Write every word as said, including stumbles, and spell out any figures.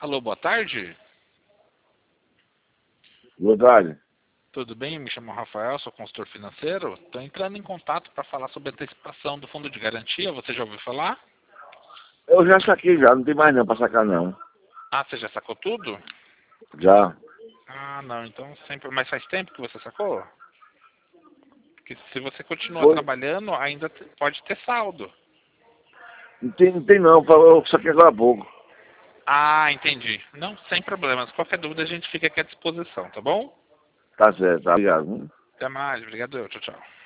Alô, boa tarde. Boa tarde. Tudo bem? Me chamo Rafael, sou consultor financeiro. Estou entrando em contato para falar sobre a antecipação do fundo de garantia. Você já ouviu falar? Eu já saquei já, não tem mais não pra sacar não. Ah, você já sacou tudo? Já. Ah, não. Então sempre. Mas faz tempo que você sacou? Que se você continua Foi. trabalhando, ainda te- pode ter saldo. Não tem, não tem não, eu saquei agora há pouco. Ah, entendi. Não, sem problemas. Qualquer dúvida a gente fica aqui à disposição, tá bom? Tá certo, tá ligado. Até mais. Obrigado. Tchau, tchau.